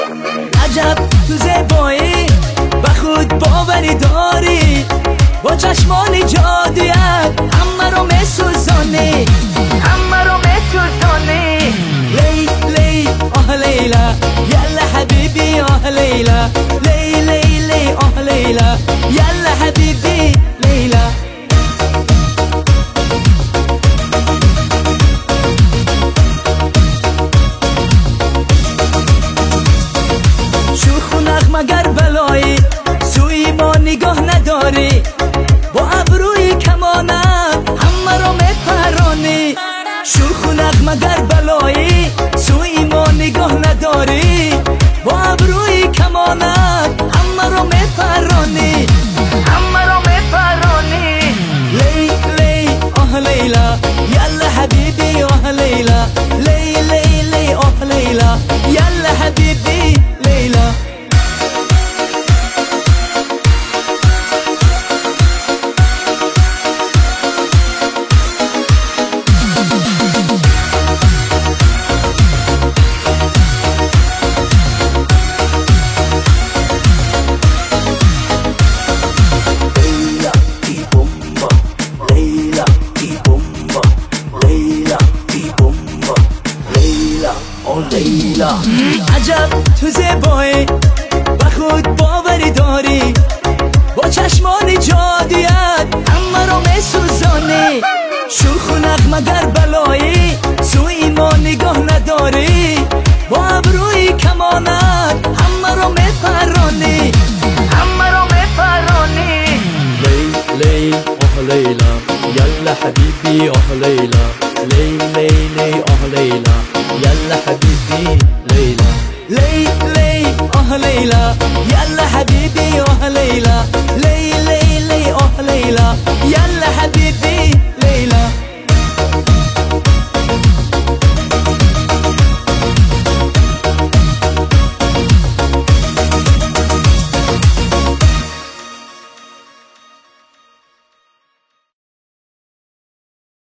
عجب تو زیبایی و خود باوری داری، با چشمانی جادویت همه رو میسوزانی، همه رو میسوزانی. لیلی آه لیلا یلا حبیبی آه لیلا، لیلی آه لیلا یلا حبیبی لیلا. شوخ و نغمگر بلایی سوی ما نگاه نداری، با ابروی کمانت همه رو میپرانی. شوخ و نغمگر بلایی سوی ما نگاه نداری، با ابروی کمانت همه رو میپرانی، همه رو میپرانی. لیلی آه لیلا یلا حبیبی آه لیلا، لیلی آه لیلا یلا حبیبی لیلا. لیلا عجب تو زیبایی و خود باوری داری، با چشمانی جادویت همه رو میسوزانی. شوخ و نغمگر بلایی سوی ما نگاه نداری، با ابروی کمانت همه رو میپرانی، همه رو میپرانی. لیلی آه لیلا یلا حبیبی آه لیلا، لیلی آه لیلا یلا حبیبی